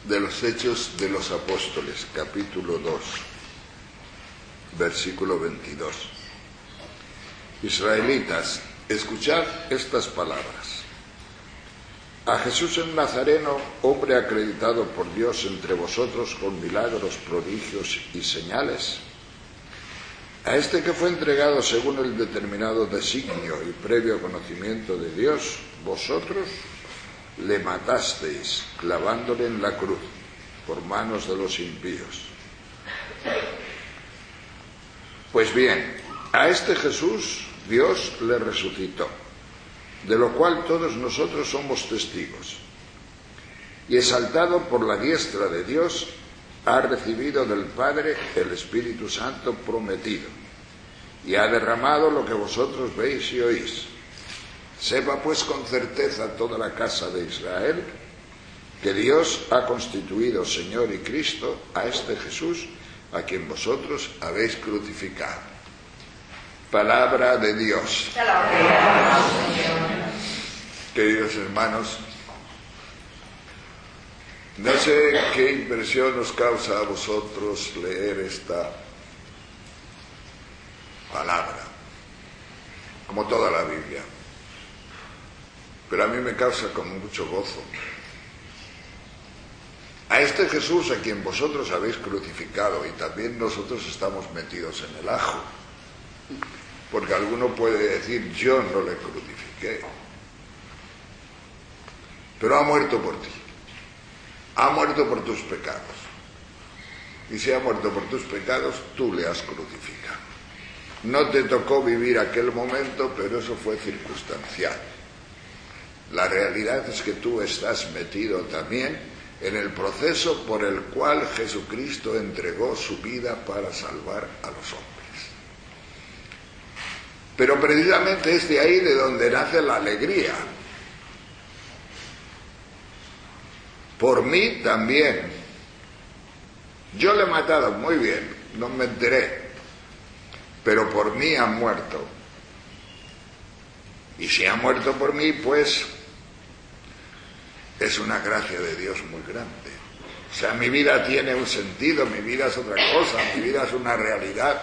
de los Hechos de los Apóstoles, capítulo 2, versículo 22. Israelitas, escuchad estas palabras. A Jesús el Nazareno, hombre acreditado por Dios entre vosotros con milagros, prodigios y señales, a este que fue entregado según el determinado designio y previo conocimiento de Dios, vosotros le matasteis clavándole en la cruz por manos de los impíos. Pues bien, a este Jesús Dios le resucitó, de lo cual todos nosotros somos testigos. Y exaltado por la diestra de Dios, ha recibido del Padre el Espíritu Santo prometido, y ha derramado lo que vosotros veis y oís. Sepa pues con certeza toda la casa de Israel que Dios ha constituido Señor y Cristo a este Jesús, a quien vosotros habéis crucificado. Palabra de Dios. Queridos hermanos, no sé qué impresión os causa a vosotros leer esta palabra, como toda la Biblia, pero a mí me causa con mucho gozo. A este Jesús a quien vosotros habéis crucificado, y también nosotros estamos metidos en el ajo, porque alguno puede decir: yo no le crucifiqué, pero ha muerto por ti, ha muerto por tus pecados, y si ha muerto por tus pecados, tú le has crucificado. No te tocó vivir aquel momento, pero eso fue circunstancial. La realidad es que tú estás metido también en el proceso por el cual Jesucristo entregó su vida para salvar a los hombres. Pero precisamente es de ahí de donde nace la alegría. Por mí también. Yo le he matado, muy bien, no me enteré, pero por mí ha muerto. Y si ha muerto por mí, pues es una gracia de Dios muy grande. O sea, mi vida tiene un sentido, mi vida es otra cosa, mi vida es una realidad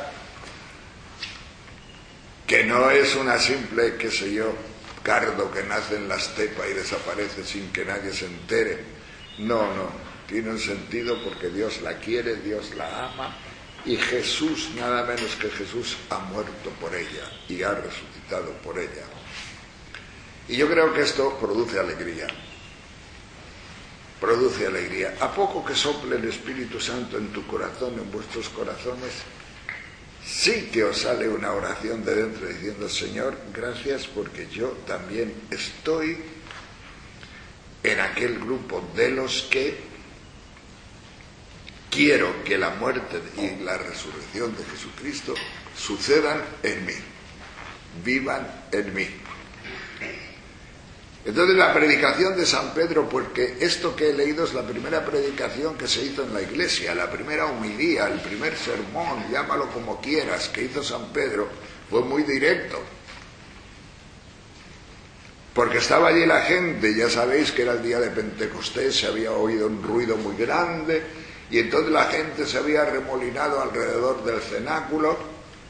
que no es una simple, qué sé yo, cardo que nace en la estepa y desaparece sin que nadie se entere. No, tiene un sentido porque Dios la quiere, Dios la ama, y Jesús, nada menos que Jesús, ha muerto por ella y ha resucitado por ella. Y yo creo que esto produce alegría. Produce alegría. A poco que sople el Espíritu Santo en tu corazón, en vuestros corazones, sí que os sale una oración de dentro diciendo: Señor, gracias porque yo también estoy en aquel grupo de los que quiero que la muerte y la resurrección de Jesucristo sucedan en mí, vivan en mí. Entonces la predicación de San Pedro, porque esto que he leído es la primera predicación que se hizo en la iglesia, la primera homilía, el primer sermón, llámalo como quieras, que hizo San Pedro, fue muy directo. Porque estaba allí la gente, ya sabéis que era el día de Pentecostés, se había oído un ruido muy grande, y entonces la gente se había remolinado alrededor del cenáculo.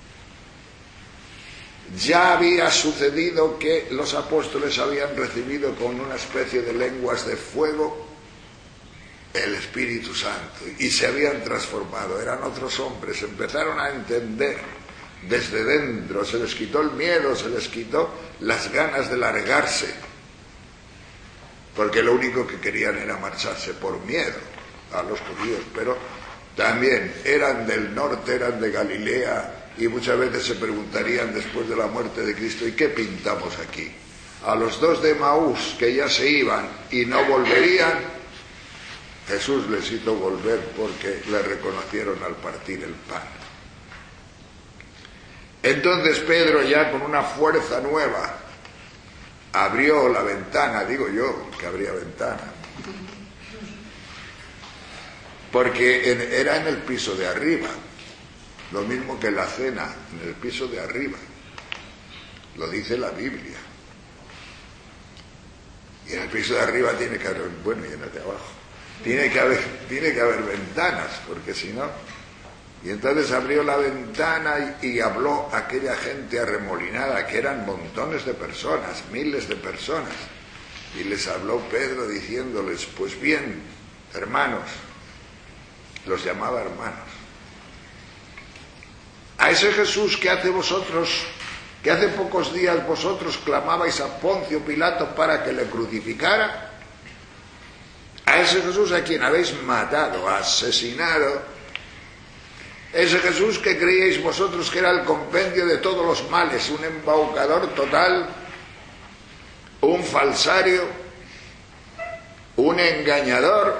Ya había sucedido que los apóstoles habían recibido con una especie de lenguas de fuego el Espíritu Santo y se habían transformado, eran otros hombres, empezaron a entender desde dentro, se les quitó el miedo, se les quitó las ganas de largarse, porque lo único que querían era marcharse por miedo a los judíos, pero también eran del norte, eran de Galilea, y muchas veces se preguntarían después de la muerte de Cristo: ¿y qué pintamos aquí? A los dos de Emaús, que ya se iban y no volverían, Jesús les hizo volver porque le reconocieron al partir el pan. Entonces Pedro, ya con una fuerza nueva, abrió la ventana, digo yo que abría ventana, porque era en el piso de arriba. Lo mismo que la cena, en el piso de arriba. Lo dice la Biblia. Y en el piso de arriba tiene que haber, bueno, y en el de abajo. Tiene que haber ventanas, porque si no... Y entonces abrió la ventana y habló a aquella gente arremolinada, que eran montones de personas, miles de personas. Y les habló Pedro diciéndoles, pues bien, hermanos, los llamaba hermanos, a ese Jesús que hace pocos días vosotros clamabais a Poncio Pilato para que le crucificara, a ese Jesús a quien habéis matado, asesinado, ese Jesús que creíais vosotros que era el compendio de todos los males, un embaucador total, un falsario, un engañador,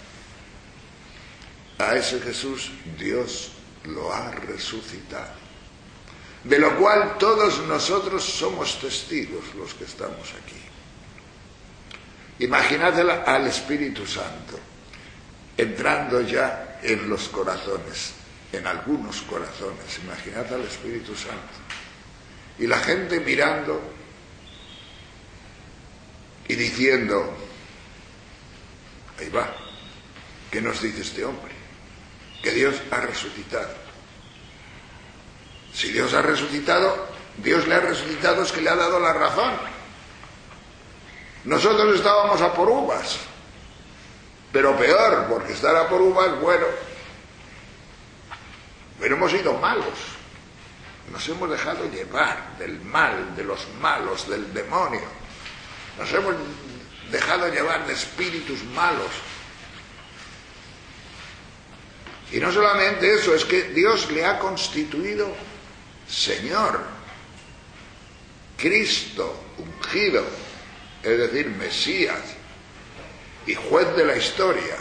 a ese Jesús Dios lo ha resucitado, de lo cual todos nosotros somos testigos los que estamos aquí. Imaginad al Espíritu Santo entrando ya en los corazones, en algunos corazones. Imaginad al Espíritu Santo y la gente mirando y diciendo, ahí va, ¿qué nos dice este hombre? Que Dios ha resucitado. Si Dios ha resucitado, Dios le ha resucitado, es que le ha dado la razón. Nosotros estábamos a por uvas, pero peor, porque estar a por uvas, bueno, pero hemos sido malos, nos hemos dejado llevar del mal, de los malos, del demonio, nos hemos dejado llevar de espíritus malos. Y no solamente eso, es que Dios le ha constituido Señor, Cristo, ungido, es decir, Mesías y juez de la historia.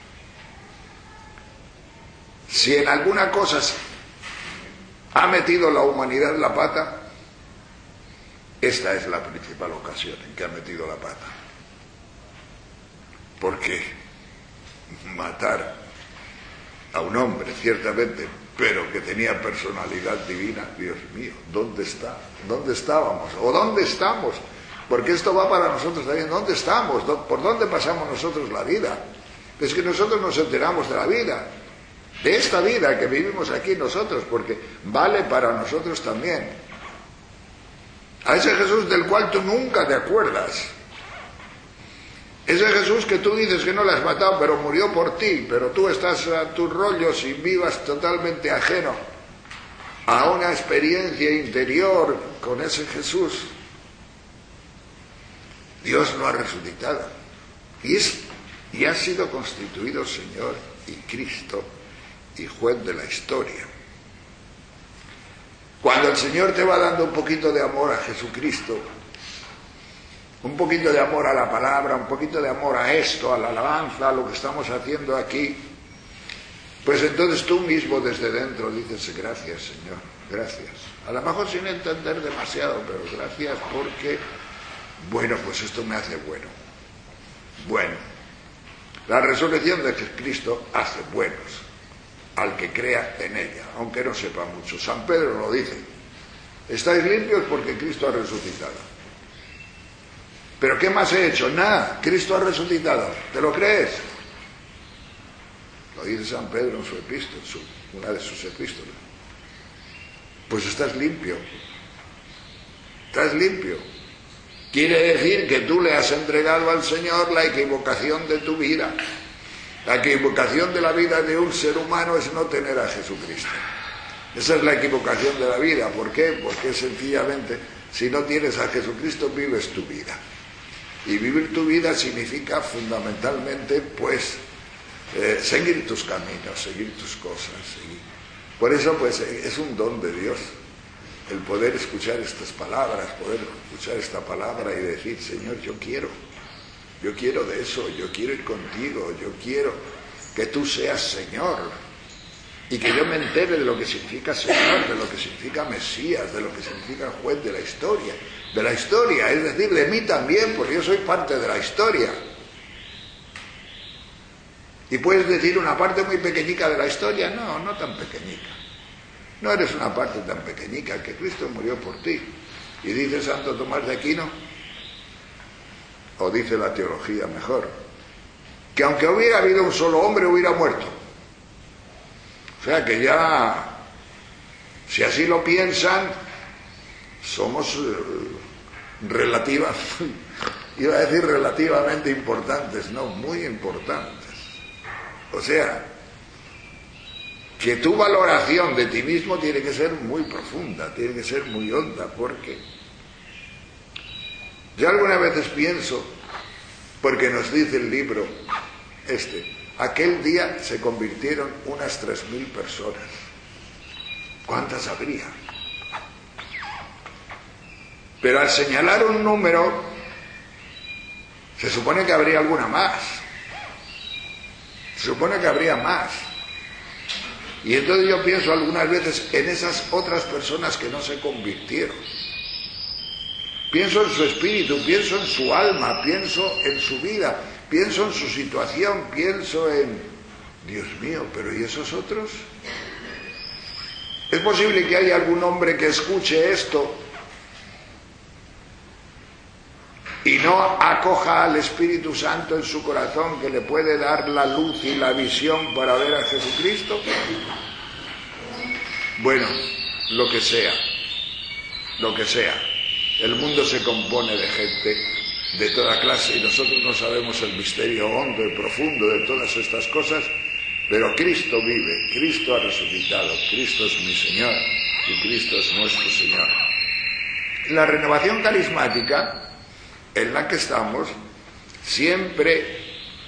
Si en alguna cosa ha metido la humanidad la pata, esta es la principal ocasión en que ha metido la pata. Porque matar a un hombre, ciertamente, pero que tenía personalidad divina, Dios mío, ¿dónde está? ¿Dónde estábamos? ¿O dónde estamos? Porque esto va para nosotros también. ¿Dónde estamos? ¿Por dónde pasamos nosotros la vida? Es que nosotros nos enteramos de la vida, de esta vida que vivimos aquí nosotros, porque vale para nosotros también. A ese Jesús del cual tú nunca te acuerdas. Ese Jesús que tú dices que no le has matado, pero murió por ti, pero tú estás a tus rollos y vivas totalmente ajeno a una experiencia interior con ese Jesús. Dios lo ha resucitado y ha sido constituido Señor y Cristo y juez de la historia. Cuando el Señor te va dando un poquito de amor a Jesucristo, un poquito de amor a la palabra, un poquito de amor a esto, a la alabanza, a lo que estamos haciendo aquí, pues entonces tú mismo desde dentro dices, gracias Señor, gracias. A lo mejor sin entender demasiado, pero gracias porque, bueno, pues esto me hace bueno. Bueno, la resurrección de Cristo hace buenos al que crea en ella, aunque no sepa mucho. San Pedro lo dice, estáis limpios porque Cristo ha resucitado. ¿Pero qué más he hecho? Nada, Cristo ha resucitado. ¿Te lo crees? Lo dice San Pedro en su epístola, una de sus epístolas. Pues estás limpio. Estás limpio. Quiere decir que tú le has entregado al Señor la equivocación de tu vida. La equivocación de la vida de un ser humano es no tener a Jesucristo. Esa es la equivocación de la vida. ¿Por qué? Porque sencillamente, si no tienes a Jesucristo, vives tu vida. Y vivir tu vida significa fundamentalmente, pues, seguir tus caminos, seguir tus cosas. Por eso, pues, es un don de Dios el poder escuchar estas palabras, poder escuchar esta palabra y decir, Señor, yo quiero de eso, yo quiero ir contigo, yo quiero que tú seas Señor y que yo me entere de lo que significa Señor, de lo que significa Mesías, de lo que significa juez de la historia, es decir, de mí también, porque yo soy parte de la historia. Y puedes decir una parte muy pequeñica de la historia, no tan pequeñica. No eres una parte tan pequeñica, que Cristo murió por ti. Y dice Santo Tomás de Aquino, o dice la teología mejor, que aunque hubiera habido un solo hombre hubiera muerto. O sea que ya, si así lo piensan, somos iba a decir relativamente importantes, no, muy importantes. O sea, que tu valoración de ti mismo tiene que ser muy profunda, tiene que ser muy honda, porque yo algunas veces pienso, porque nos dice el libro aquel día se convirtieron unas 3.000 personas. ¿Cuántas habría? Pero al señalar un número, se supone que habría alguna más. Se supone que habría más. Y entonces yo pienso algunas veces en esas otras personas que no se convirtieron. Pienso en su espíritu, pienso en su alma, pienso en su vida, pienso en su situación, pienso en... Dios mío, pero ¿y esos otros? ¿Es posible que haya algún hombre que escuche esto y no acoja al Espíritu Santo en su corazón, que le puede dar la luz y la visión para ver a Jesucristo? Bueno, lo que sea. El mundo se compone de gente de toda clase y nosotros no sabemos el misterio hondo y profundo de todas estas cosas, pero Cristo vive, Cristo ha resucitado, Cristo es mi Señor y Cristo es nuestro Señor. La renovación carismática en la que estamos, siempre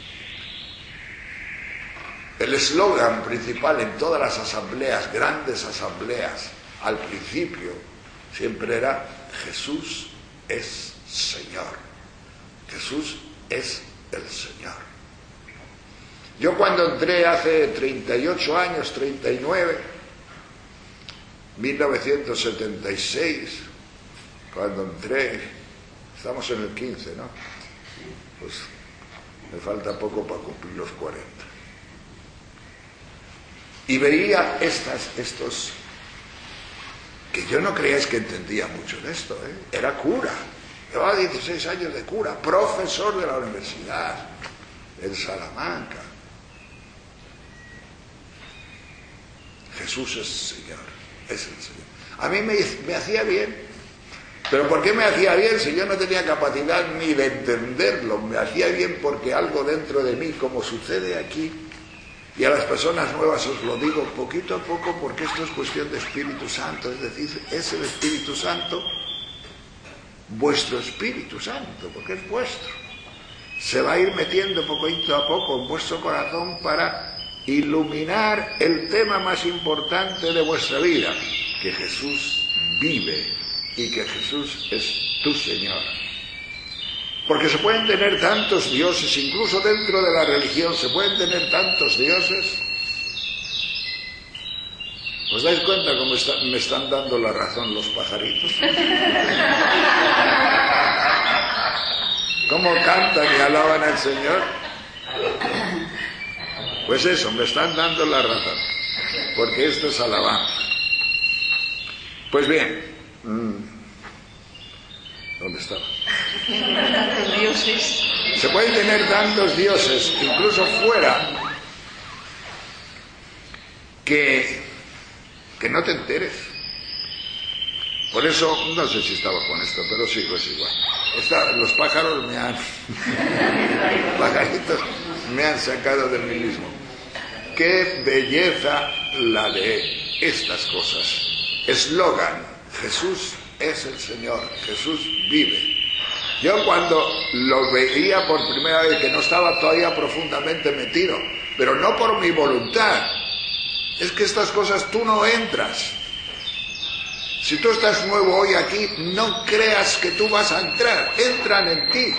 el eslogan principal en todas las asambleas, grandes asambleas, al principio, siempre era: Jesús es Señor. Jesús es el Señor. Yo cuando entré hace 38 años, 39, 1976, cuando entré, estamos en el 15, ¿no? Pues me falta poco para cumplir los 40. Y veía estos, que yo no creía que entendía mucho de esto, ¿eh? Era cura, llevaba 16 años de cura, profesor de la universidad en Salamanca. Jesús es Señor, es el Señor. A mí me hacía bien, pero ¿por qué me hacía bien si yo no tenía capacidad ni de entenderlo? Me hacía bien porque algo dentro de mí, como sucede aquí, y a las personas nuevas os lo digo poquito a poco, porque esto es cuestión de Espíritu Santo, es decir, es el Espíritu Santo, vuestro Espíritu Santo, porque es vuestro. Se va a ir metiendo poquito a poco en vuestro corazón para iluminar el tema más importante de vuestra vida, que Jesús vive y que Jesús es tu Señor. Porque se pueden tener tantos dioses, incluso dentro de la religión se pueden tener tantos dioses. ¿Os dais cuenta cómo me están dando la razón los pajaritos? ¿Cómo cantan y alaban al Señor? Pues eso, me están dando la razón, porque esto es alabanza. Pues bien, ¿dónde estaba? Tantos dioses. Se pueden tener tantos dioses, incluso fuera, que no te enteres. Por eso, no sé si estaba con esto, pero sí, pues igual. Los pájaros pajaritos me han sacado de mí mismo. Qué belleza la de estas cosas. Eslogan: Jesús es el Señor, Jesús vive. Yo cuando lo veía por primera vez, que no estaba todavía profundamente metido, pero no por mi voluntad, es que estas cosas tú no entras. Si tú estás nuevo hoy aquí, no creas que tú vas a entrar, entran en ti.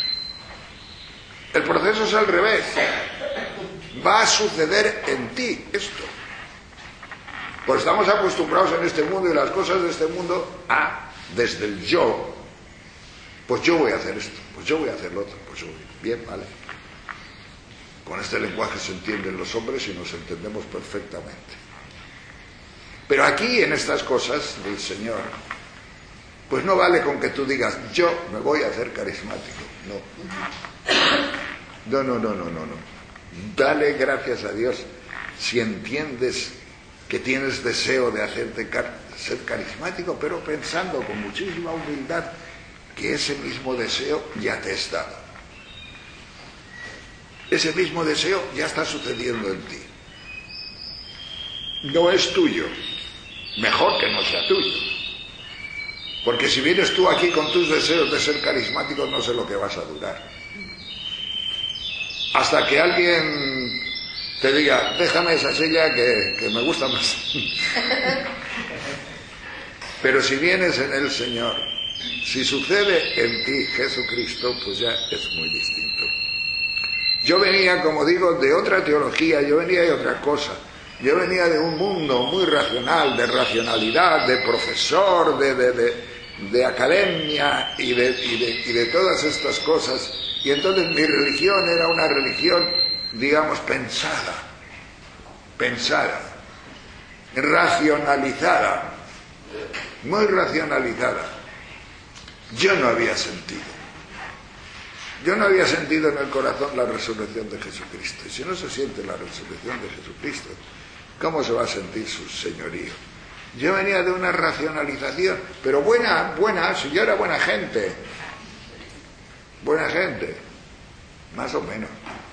El proceso es al revés. Va a suceder en ti esto. Pues estamos acostumbrados en este mundo y las cosas de este mundo desde el yo. Pues yo voy a hacer esto, pues yo voy a hacer lo otro, pues yo voy. Bien, vale. Con este lenguaje se entienden los hombres y nos entendemos perfectamente. Pero aquí, en estas cosas del Señor, pues no vale con que tú digas: yo me voy a hacer carismático. No. No. Dale gracias a Dios si entiendes que tienes deseo de hacerte ser carismático, pero pensando con muchísima humildad que ese mismo deseo ya te es dado. Ese mismo deseo ya está sucediendo en ti. No es tuyo. Mejor que no sea tuyo. Porque si vienes tú aquí con tus deseos de ser carismático, no sé lo que vas a durar. Hasta que alguien te diga, déjame esa silla que me gusta más. Pero si vienes en el Señor, si sucede en ti Jesucristo, pues ya es muy distinto. Yo venía, como digo, de otra teología, yo venía de otra cosa. Yo venía de un mundo muy racional, de racionalidad, de profesor, de academia y de todas estas cosas. Y entonces mi religión era una religión, digamos, pensada, racionalizada, muy racionalizada. Yo no había sentido en el corazón la resurrección de Jesucristo. Y si no se siente la resurrección de Jesucristo, ¿cómo se va a sentir su señorío? Yo venía de una racionalización, pero buena, si yo era buena gente, más o menos.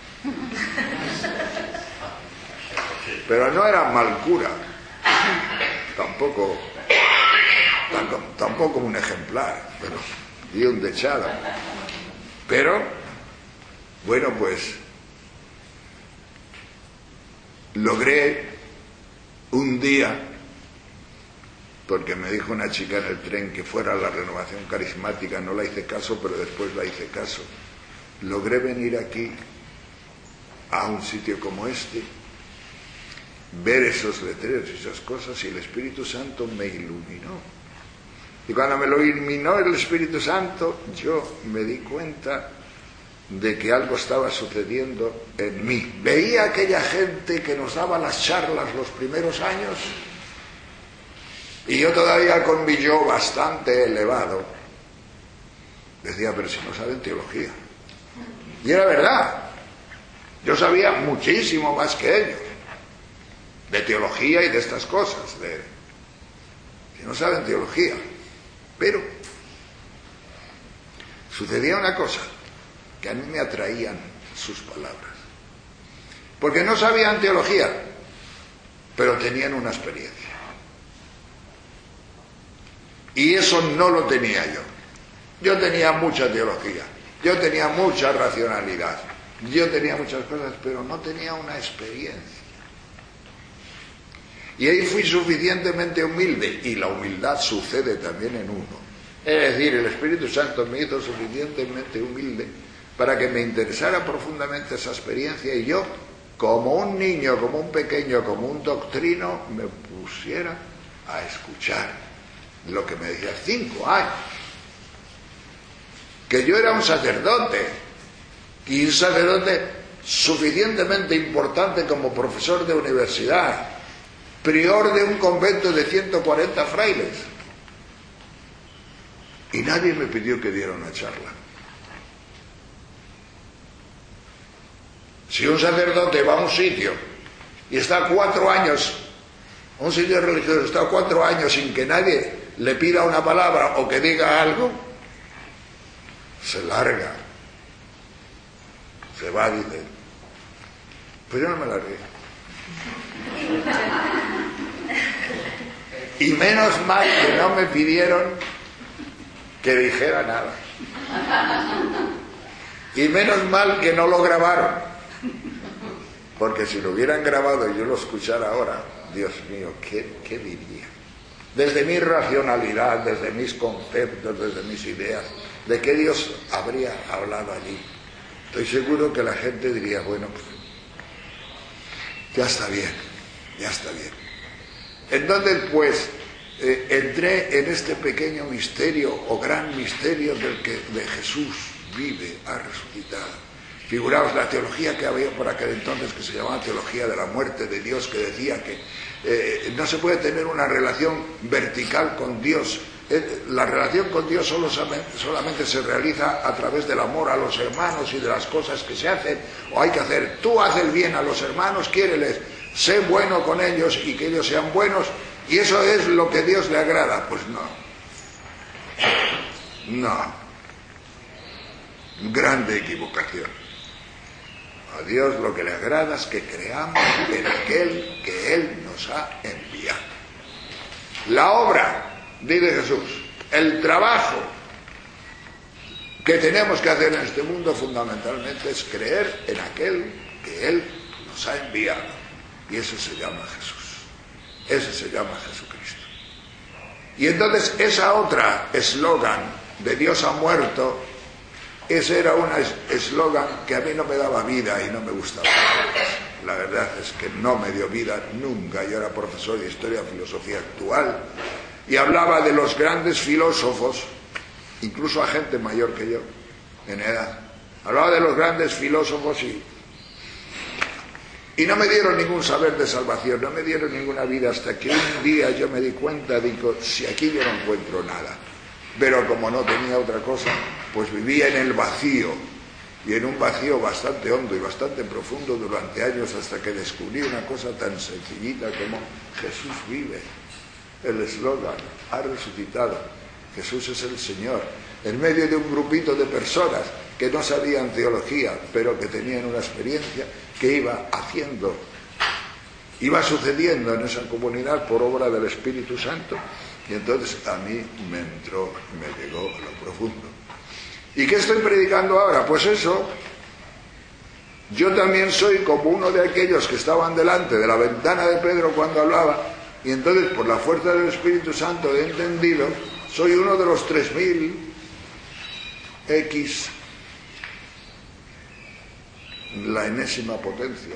Pero no era mal cura, tampoco un ejemplar, pero y un dechado. Pero, bueno, pues logré un día, porque me dijo una chica en el tren que fuera a la renovación carismática, no la hice caso, pero después la hice caso. Logré venir aquí, a un sitio como este, ver esos letreros y esas cosas, y el Espíritu Santo me iluminó. Y cuando me lo iluminó el Espíritu Santo, yo me di cuenta de que algo estaba sucediendo en mí. Veía a aquella gente que nos daba las charlas los primeros años, y yo todavía con mi yo bastante elevado, decía, pero si no saben teología. Y era verdad, yo sabía muchísimo más que ellos, de teología y de estas cosas, si no saben teología. Pero sucedía una cosa, que a mí me atraían sus palabras, porque no sabían teología, pero tenían una experiencia. Y eso no lo tenía yo. Yo tenía mucha teología, yo tenía mucha racionalidad, yo tenía muchas cosas, pero no tenía una experiencia. Y ahí fui suficientemente humilde, y la humildad sucede también en uno. Es decir, el Espíritu Santo me hizo suficientemente humilde para que me interesara profundamente esa experiencia, y yo, como un niño, como un pequeño, como un doctrino, me pusiera a escuchar lo que me decía. 5 años. Que yo era un sacerdote, y un sacerdote suficientemente importante como profesor de universidad, prior de un convento de 140 frailes, y nadie me pidió que diera una charla. Si un sacerdote va a un sitio y está 4 años, un sitio religioso, está 4 años sin que nadie le pida una palabra o que diga algo, se larga, se va, dice. Pues yo no me largué. Y menos mal que no me pidieron que dijera nada. Y menos mal que no lo grabaron, porque si lo hubieran grabado y yo lo escuchara ahora, Dios mío, ¿qué diría? Desde mi racionalidad, desde mis conceptos, desde mis ideas, ¿de qué Dios habría hablado allí? Estoy seguro que la gente diría, bueno, pues ya está bien. Entonces, pues, entré en este pequeño misterio o gran misterio de Jesús vive, ha resucitado. Figuraos la teología que había por aquel entonces, que se llamaba teología de la muerte de Dios, que decía que no se puede tener una relación vertical con Dios la relación con Dios solamente se realiza a través del amor a los hermanos y de las cosas que se hacen o hay que hacer. Tú haces el bien a los hermanos, quiéreles, sé bueno con ellos y que ellos sean buenos, y eso es lo que a Dios le agrada. Pues no, grande equivocación. A Dios lo que le agrada es que creamos en aquel que Él nos ha enviado. La obra, dice Jesús, el trabajo que tenemos que hacer en este mundo fundamentalmente es creer en aquel que Él nos ha enviado. Y ese se llama Jesús. Ese se llama Jesucristo. Y entonces esa otra eslogan de Dios ha muerto, ese era un eslogan que a mí no me daba vida y no me gustaba. La verdad es que no me dio vida nunca. Yo era profesor de Historia y Filosofía Actual y hablaba de los grandes filósofos, incluso a gente mayor que yo en edad. Hablaba de los grandes filósofos y no me dieron ningún saber de salvación, no me dieron ninguna vida, hasta que un día yo me di cuenta, digo, si aquí yo no encuentro nada. Pero como no tenía otra cosa, pues vivía en el vacío, y en un vacío bastante hondo y bastante profundo durante años, hasta que descubrí una cosa tan sencillita como Jesús vive. El eslogan ha resucitado, Jesús es el Señor, en medio de un grupito de personas que no sabían teología, pero que tenían una experiencia que iba haciendo, iba sucediendo en esa comunidad por obra del Espíritu Santo. Y entonces a mí me llegó a lo profundo. ¿Y qué estoy predicando ahora? Pues eso, yo también soy como uno de aquellos que estaban delante de la ventana de Pedro cuando hablaba, y entonces por la fuerza del Espíritu Santo he entendido, soy uno de los 3000 X, la enésima potencia.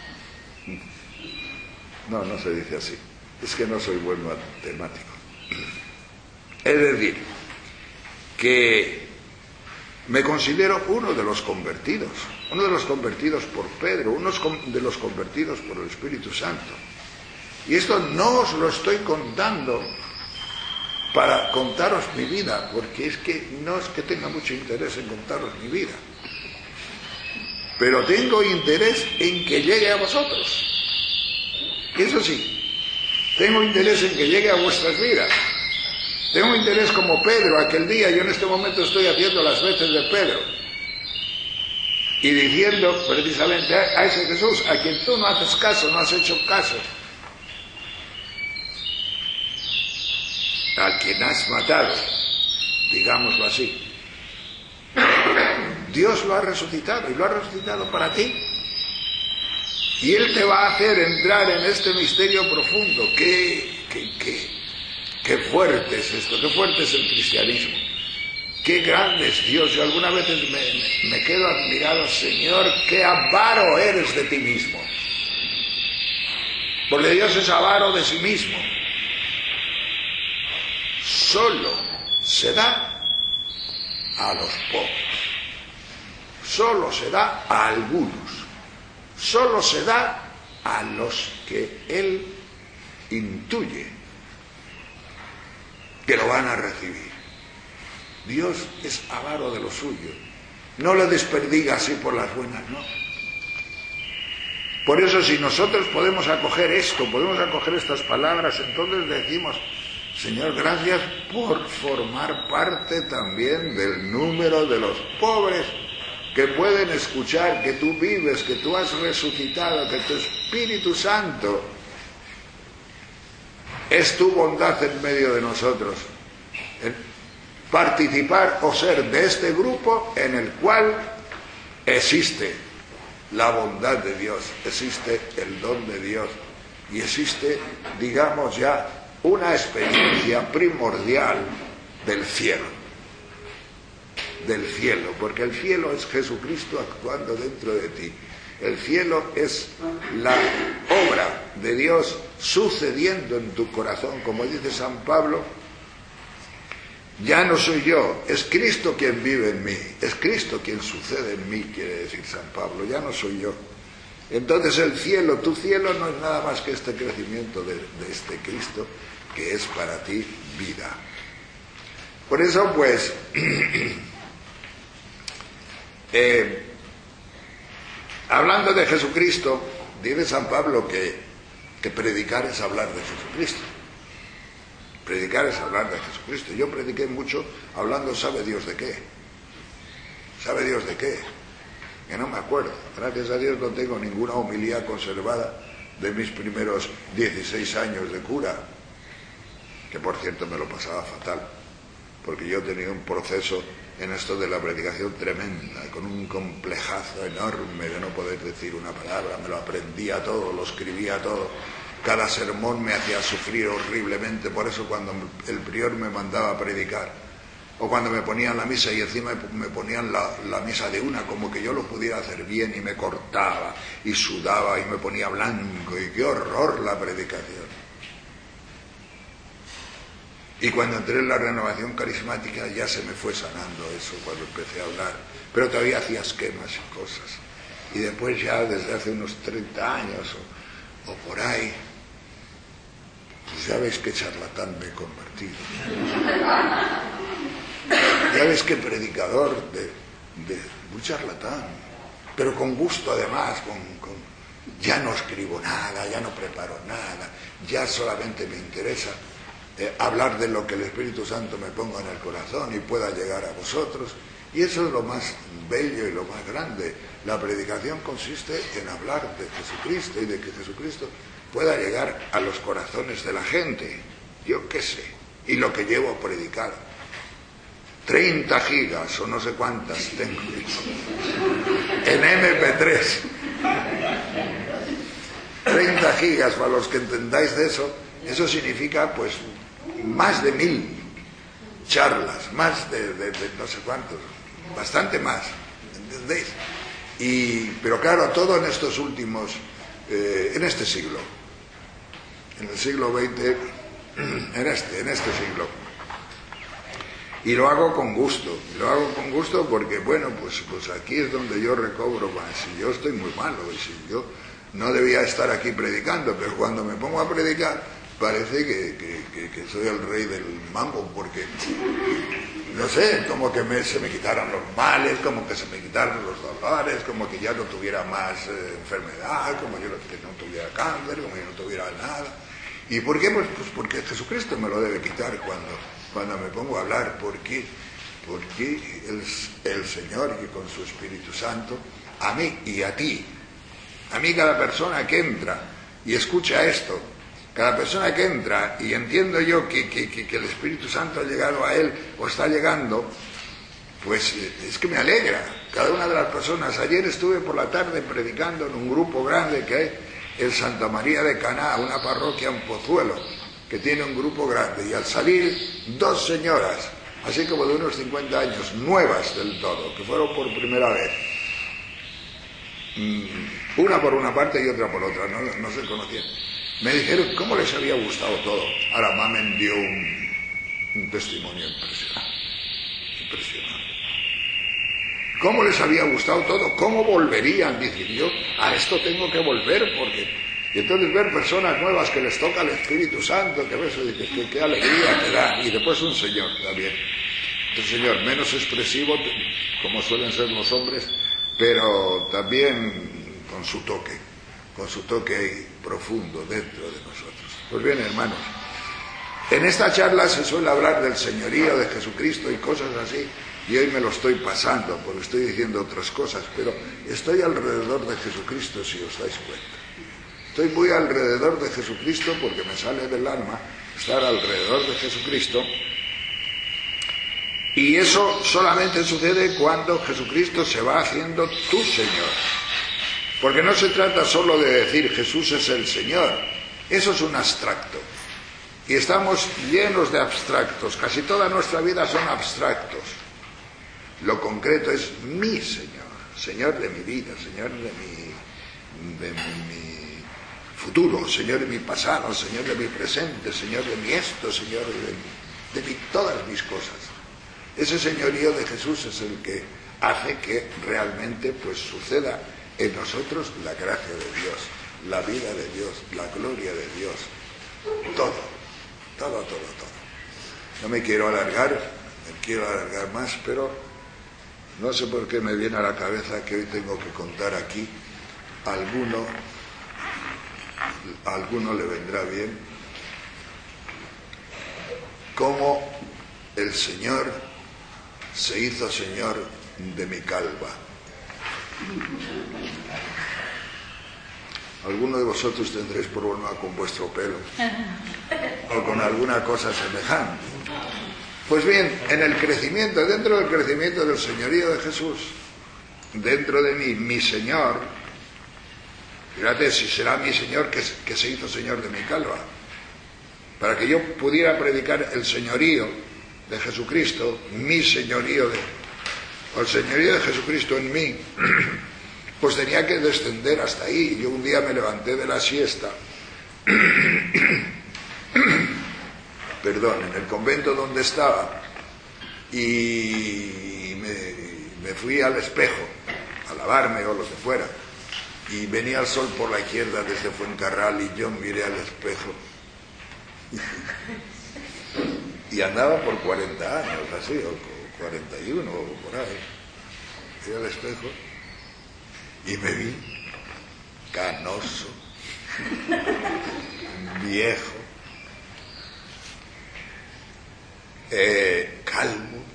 No se dice así, es que no soy buen matemático. Es decir, que me considero uno de los convertidos por Pedro, uno de los convertidos por el Espíritu Santo. Y esto no os lo estoy contando para contaros mi vida, porque es que no es que tenga mucho interés en contaros mi vida, pero tengo interés en que llegue a vosotros. Eso sí, tengo interés en que llegue a vuestras vidas. Tengo interés como Pedro aquel día. Yo en este momento estoy haciendo las veces de Pedro y diciendo precisamente a ese Jesús a quien tú no haces caso, no has hecho caso, a quien has matado, digámoslo así. Dios lo ha resucitado, y lo ha resucitado para ti. Y Él te va a hacer entrar en este misterio profundo. Qué fuerte es esto, qué fuerte es el cristianismo. Qué grande es Dios. Yo algunas veces me quedo admirado, Señor, qué avaro eres de ti mismo. Porque Dios es avaro de sí mismo. Solo se da a los pocos. Solo se da a algunos. Solo se da a los que Él intuye que lo van a recibir. Dios es avaro de lo suyo. No lo desperdiga así por las buenas, no. Por eso, si nosotros podemos acoger esto, podemos acoger estas palabras, entonces decimos, Señor, gracias por formar parte también del número de los pobres que pueden escuchar que tú vives, que tú has resucitado, que tu Espíritu Santo es tu bondad en medio de nosotros. Participar o ser de este grupo en el cual existe la bondad de Dios, existe el don de Dios y existe, digamos ya, una experiencia primordial del cielo, porque el cielo es Jesucristo actuando dentro de ti. El cielo es la obra de Dios sucediendo en tu corazón, como dice San Pablo. Ya no soy yo, es Cristo quien vive en mí, es Cristo quien sucede en mí, quiere decir San Pablo, ya no soy yo. Entonces el cielo, tu cielo no es nada más que este crecimiento de este Cristo, que es para ti vida. Por eso, pues, hablando de Jesucristo, dice San Pablo que predicar es hablar de Jesucristo. Predicar es hablar de Jesucristo. Yo prediqué mucho hablando, ¿sabe Dios de qué? ¿Sabe Dios de qué? Que no me acuerdo. Gracias a Dios no tengo ninguna homilía conservada de mis primeros 16 años de cura, que por cierto me lo pasaba fatal, porque yo tenía un proceso en esto de la predicación tremenda, con un complejazo enorme de no poder decir una palabra. Me lo aprendía todo, lo escribía todo. Cada sermón me hacía sufrir horriblemente. Por eso cuando el prior me mandaba a predicar, o cuando me ponían la misa y encima me ponían la misa de una, como que yo lo pudiera hacer bien, y me cortaba y sudaba y me ponía blanco, y qué horror la predicación. Y cuando entré en la renovación carismática ya se me fue sanando eso cuando empecé a hablar, pero todavía hacía esquemas y cosas. Y después ya desde hace unos 30 años o por ahí, pues ya veis qué charlatán me he convertido. Ya ves qué predicador de un charlatán, pero con gusto además, ya no escribo nada, ya no preparo nada, ya solamente me interesa hablar de lo que el Espíritu Santo me ponga en el corazón y pueda llegar a vosotros. Y eso es lo más bello y lo más grande. La predicación consiste en hablar de Jesucristo y de que Jesucristo pueda llegar a los corazones de la gente. Yo qué sé, y lo que llevo a predicar. 30 gigas o no sé cuántas tengo en MP3. 30 gigas, para los que entendáis de eso, eso significa pues más de 1000 charlas, más de no sé cuántos, bastante más, ¿entendéis? Pero claro, todo en estos últimos, en este siglo, en el siglo XX, en este siglo. Y lo hago con gusto, porque bueno, pues aquí es donde yo recobro más. Y yo estoy muy malo, y si yo no debía estar aquí predicando, pero cuando me pongo a predicar parece que soy el rey del mambo, porque no sé, como que se me quitaran los males, como que se me quitaran los dolores, como que ya no tuviera más enfermedad, como que no tuviera cáncer, como que no tuviera nada. ¿Y por qué? Pues porque Jesucristo me lo debe quitar cuando me pongo a hablar, porque el Señor, que con su Espíritu Santo, a mí y a ti, a mí, cada persona que entra y escucha esto, cada persona que entra y entiendo yo que el Espíritu Santo ha llegado a él o está llegando, pues es que me alegra. Cada una de las personas. Ayer estuve por la tarde predicando en un grupo grande que hay en Santa María de Caná, una parroquia en Pozuelo, que tiene un grupo grande, y al salir 2 señoras, así como de unos 50 años, nuevas del todo, que fueron por primera vez, una por una parte y otra por otra, no se conocían, me dijeron cómo les había gustado todo. Ahora Mamen dio un testimonio impresionante. ¿Cómo les había gustado todo? ¿Cómo volverían? Dicen, yo a esto tengo que volver, porque... Y entonces ver personas nuevas que les toca el Espíritu Santo, que ves, dices, qué alegría te da. Y después un señor también. Un señor menos expresivo, como suelen ser los hombres, pero también con su toque profundo dentro de nosotros. Pues bien, hermanos, en esta charla se suele hablar del señorío de Jesucristo y cosas así, y hoy me lo estoy pasando porque estoy diciendo otras cosas, pero estoy alrededor de Jesucristo, si os dais cuenta. Estoy muy alrededor de Jesucristo porque me sale del alma estar alrededor de Jesucristo, y eso solamente sucede cuando Jesucristo se va haciendo tu Señor. Porque no se trata solo de decir Jesús es el Señor, eso es un abstracto. Y estamos llenos de abstractos, casi toda nuestra vida son abstractos. Lo concreto es mi Señor, Señor de mi vida, Señor de mi futuro, Señor de mi pasado, Señor de mi presente, Señor de mi esto, Señor de todas mis cosas. Ese señorío de Jesús es el que hace que realmente pues suceda en nosotros la gracia de Dios, la vida de Dios, la gloria de Dios, todo. No me quiero alargar, me quiero alargar más, pero no sé por qué me viene a la cabeza que hoy tengo que contar aquí. A alguno le vendrá bien cómo el Señor se hizo Señor de mi calva. Alguno de vosotros tendréis problema con vuestro pelo o con alguna cosa semejante. Pues bien, en el crecimiento, dentro del crecimiento del señorío de Jesús, dentro de mí, mi Señor, fíjate si será mi Señor que se hizo Señor de mi calva, para que yo pudiera predicar el señorío de Jesucristo, mi señorío o el señorío de Jesucristo en mí, pues tenía que descender hasta ahí. Yo un día me levanté de la siesta, perdón, en el convento donde estaba, y me fui al espejo a lavarme o lo que fuera, y venía el sol por la izquierda desde Fuencarral, y yo miré al espejo y andaba por 40 años así, o 41 o por ahí, miré al espejo y me vi canoso, viejo, calvo.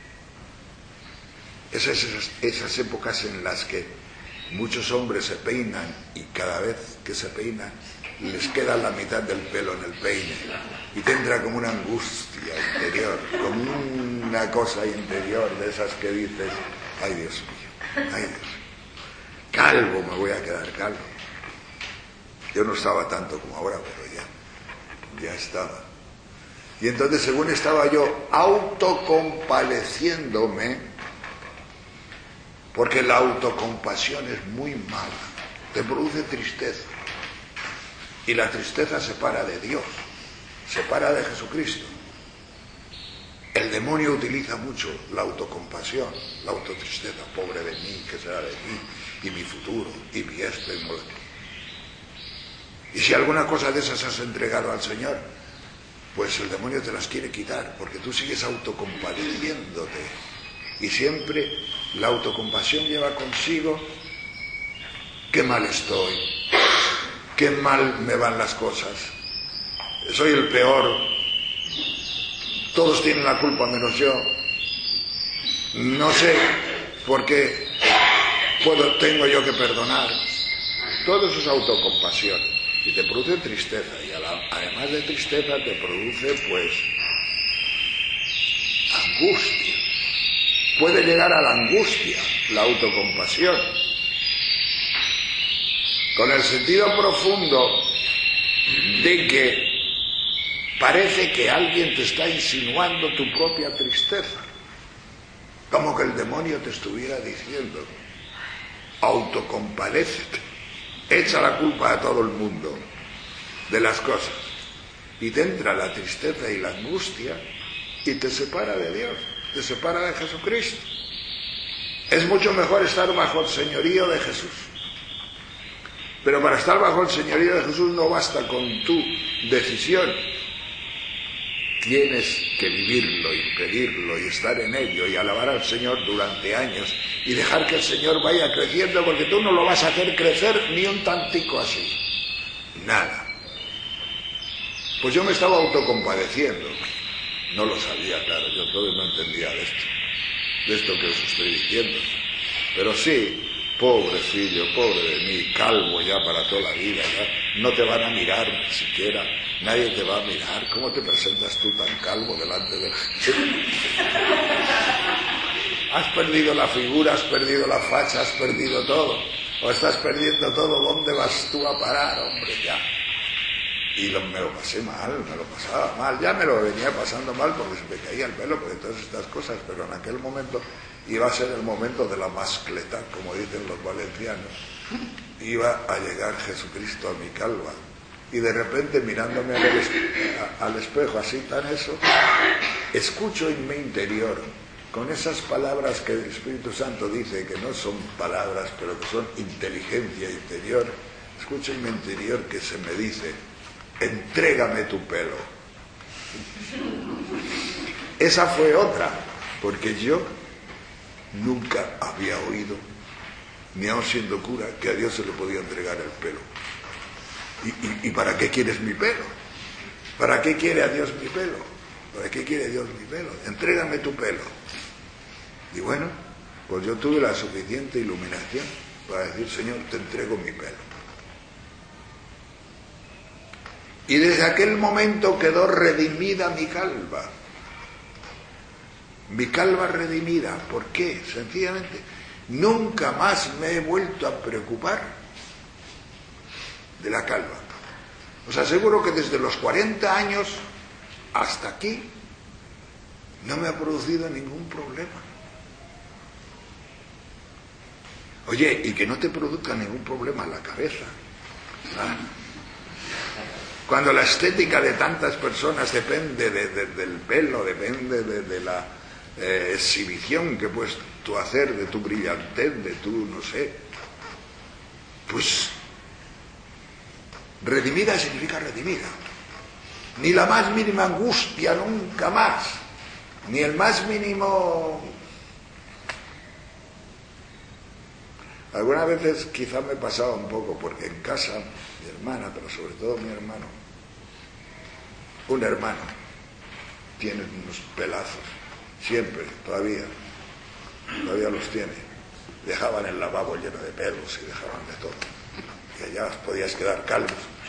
Esas épocas en las que muchos hombres se peinan y cada vez que se peinan les queda la mitad del pelo en el peine y te entra como una angustia interior, como una cosa interior de esas que dices, ay Dios mío, ay Dios mío, calvo me voy a quedar calvo. Yo no estaba tanto como ahora, pero ya estaba. Y entonces, según estaba yo autocompadeciéndome, porque la autocompasión es muy mala, te produce tristeza. Y la tristeza separa de Dios, separa de Jesucristo. El demonio utiliza mucho la autocompasión, la autotristeza, pobre de mí, ¿qué será de mí? Y mi futuro, y mi esto, y mi otro. Y si alguna cosa de esas has entregado al Señor, pues el demonio te las quiere quitar, porque tú sigues autocompadeciéndote. Y siempre la autocompasión lleva consigo, qué mal estoy, qué mal me van las cosas, soy el peor, todos tienen la culpa menos yo, no sé por qué tengo yo que perdonar. Todo eso es autocompasión y te produce tristeza, y además de tristeza te produce pues angustia. Puede llegar a la angustia la autocompasión, con el sentido profundo de que parece que alguien te está insinuando tu propia tristeza, como que el demonio te estuviera diciendo, autocompadécete, echa la culpa a todo el mundo de las cosas, y te entra la tristeza y la angustia y te separa de Dios, te separa de Jesucristo. Es mucho mejor estar bajo el señorío de Jesús. Pero para estar bajo el señorío de Jesús no basta con tu decisión. Tienes que vivirlo y pedirlo y estar en ello y alabar al Señor durante años y dejar que el Señor vaya creciendo, porque tú no lo vas a hacer crecer ni un tantico así. Nada. Pues yo me estaba autocompadeciendo. No lo sabía, claro, yo todavía no entendía de esto que os estoy diciendo. Pero sí, pobrecillo, pobre de mí, calvo ya para toda la vida, ya no te van a mirar ni siquiera, nadie te va a mirar. ¿Cómo te presentas tú tan calvo delante de la gente? Has perdido la figura, has perdido la facha, has perdido todo, o estás perdiendo todo. ¿Dónde vas tú a parar, hombre, ya? Y me lo pasé mal, me lo pasaba mal, ya me lo venía pasando mal porque se me caía el pelo, porque todas estas cosas, pero en aquel momento iba a ser el momento de la mascleta, como dicen los valencianos. Iba a llegar Jesucristo a mi calva, y de repente mirándome al espejo así tan eso, escucho en mi interior, con esas palabras que el Espíritu Santo dice que no son palabras, pero que son inteligencia interior, escucho en mi interior que se me dice: entrégame tu pelo. Esa fue otra. Porque yo nunca había oído, ni aun siendo cura, que a Dios se le podía entregar el pelo. ¿Y para qué quieres mi pelo? ¿Para qué quiere a Dios mi pelo? ¿Para qué quiere Dios mi pelo? Entrégame tu pelo. Y bueno, pues yo tuve la suficiente iluminación para decir, Señor, te entrego mi pelo. Y desde aquel momento quedó redimida mi calva. Mi calva redimida. ¿Por qué? Sencillamente, nunca más me he vuelto a preocupar de la calva. Os aseguro que desde los 40 años hasta aquí no me ha producido ningún problema. Oye, y que no te produzca ningún problema en la cabeza. Cuando la estética de tantas personas depende del pelo, depende de la exhibición que puedes tú hacer, de tu brillantez, de tu, no sé, pues redimida significa redimida. Ni la más mínima angustia, nunca más, ni el más mínimo. Algunas veces quizá me pasaba un poco, porque en casa mi hermana, pero sobre todo mi hermano, un hermano tiene unos pelazos, siempre, todavía los tiene. Dejaban el lavabo lleno de pelos y dejaban de todo. Y allá os podíais quedar calvos.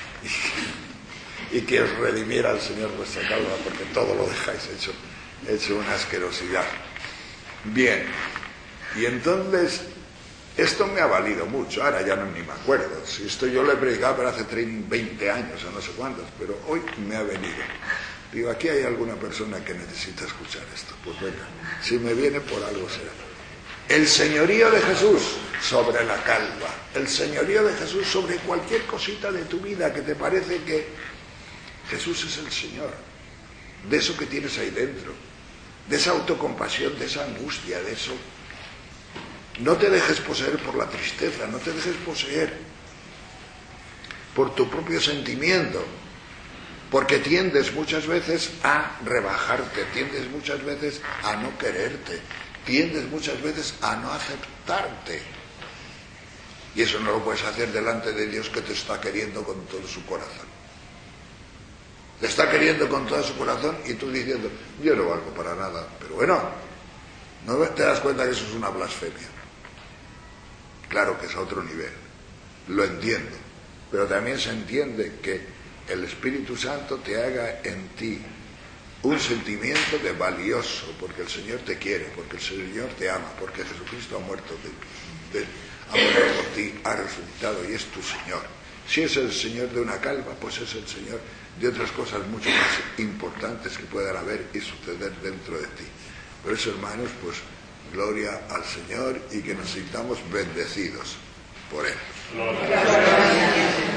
Y que os redimiera el Señor vuestra calva, porque todo lo dejáis hecho una asquerosidad. Bien, y entonces esto me ha valido mucho. Ahora ya ni me acuerdo. Si esto yo lo he predicado pero hace 20 años o no sé cuántos, pero hoy me ha venido. Digo, aquí hay alguna persona que necesita escuchar esto. Pues venga, si me viene por algo será. El señorío de Jesús sobre la calva, el señorío de Jesús sobre cualquier cosita de tu vida que te parece que Jesús es el Señor, de eso que tienes ahí dentro, de esa autocompasión, de esa angustia, de eso. No te dejes poseer por la tristeza, no te dejes poseer por tu propio sentimiento, porque tiendes muchas veces a rebajarte, tiendes muchas veces a no quererte, tiendes muchas veces a no aceptarte. Y eso no lo puedes hacer delante de Dios, que te está queriendo con todo su corazón. Te está queriendo con todo su corazón y tú diciendo, yo no valgo para nada. Pero bueno, ¿no te das cuenta que eso es una blasfemia? Claro que es a otro nivel, lo entiendo, pero también se entiende que el Espíritu Santo te haga en ti un sentimiento de valioso, porque el Señor te quiere, porque el Señor te ama, porque Jesucristo ha muerto por ti, ha resucitado y es tu Señor. Si es el Señor de una calva, pues es el Señor de otras cosas mucho más importantes que puedan haber y suceder dentro de ti. Por eso, hermanos, pues gloria al Señor, y que nos sintamos bendecidos por Él.